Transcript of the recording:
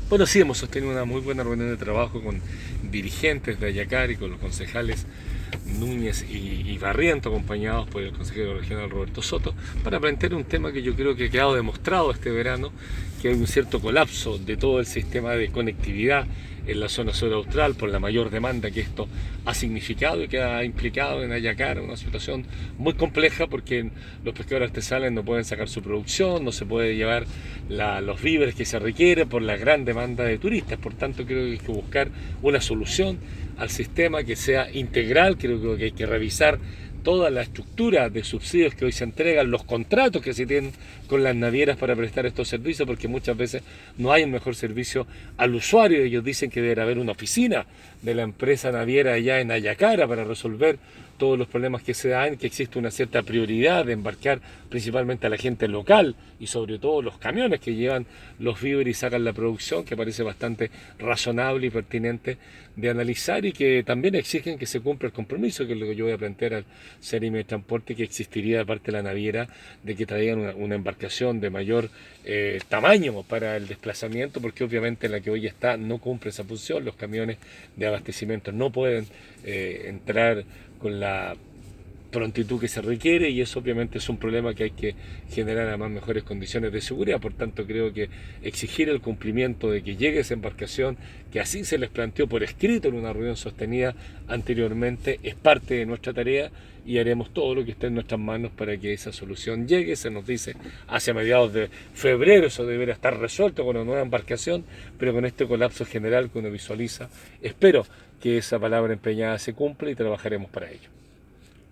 Bueno, sí, hemos sostenido una muy buena reunión de trabajo con dirigentes de Ayacar y con los concejales Núñez y Barriento, acompañados por el consejero regional Roberto Soto, para plantear un tema que yo creo que ha quedado demostrado este verano, que hay un cierto colapso de todo el sistema de conectividad en la zona sur austral por la mayor demanda que esto ha significado y que ha implicado en Ayacar una situación muy compleja porque los pescadores artesanales no pueden sacar su producción, no se puede llevar los víveres que se requiere por la gran demanda de turistas. Por tanto, creo que hay que buscar una solución al sistema que sea integral. Creo que hay que revisar toda la estructura de subsidios que hoy se entregan, los contratos que se tienen con las navieras para prestar estos servicios, porque muchas veces no hay un mejor servicio al usuario. Ellos dicen que debe haber una oficina de la empresa naviera allá en Ayacara para resolver todos los problemas que se dan, que existe una cierta prioridad de embarcar principalmente a la gente local y sobre todo los camiones que llevan los víveres y sacan la producción, que parece bastante razonable y pertinente de analizar, y que también exigen que se cumpla el compromiso, que es lo que yo voy a plantear al Seremi de Transporte, que existiría de parte de la naviera de que traigan una embarcación de mayor tamaño para el desplazamiento, porque obviamente la que hoy está no cumple esa función. Los camiones de abastecimiento no pueden entrar con la prontitud que se requiere, y eso obviamente es un problema que hay que generar además mejores condiciones de seguridad. Por tanto, creo que exigir el cumplimiento de que llegue esa embarcación, que así se les planteó por escrito en una reunión sostenida anteriormente, es parte de nuestra tarea, y haremos todo lo que esté en nuestras manos para que esa solución llegue. Se nos dice hacia mediados de febrero eso deberá estar resuelto con una nueva embarcación, pero con este colapso general que uno visualiza, espero que esa palabra empeñada se cumpla y trabajaremos para ello.